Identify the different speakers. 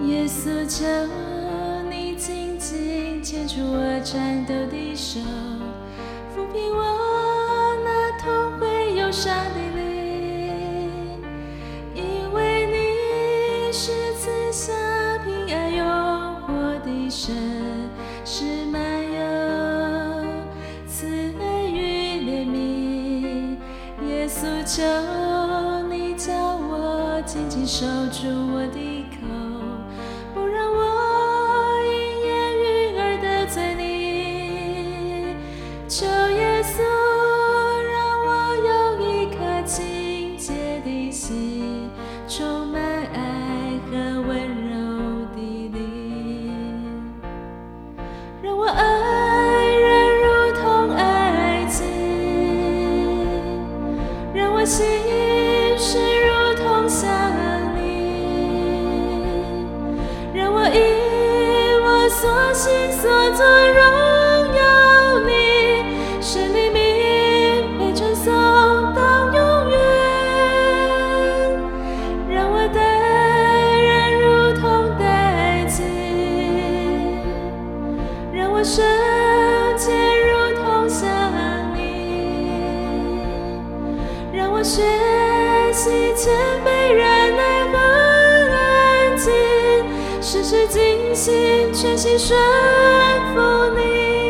Speaker 1: 耶稣，求你紧紧牵住我颤抖的手，抚平我那痛悔忧伤的灵，因为你是赐下平安永活的神，是满有慈爱与怜悯。耶稣，求你叫我紧紧守住我的口，不让我因言语而得罪你。求耶稣让我有一颗清洁的心，充满爱和温柔的灵，让我爱人如同爱己，让我行事如同像你，让我以我所行所做荣耀你，使你名被传颂到永远。让我待人如同待己，让我圣洁如同像你，让我学习谦卑忍耐和安静，时时尽心全心顺服你。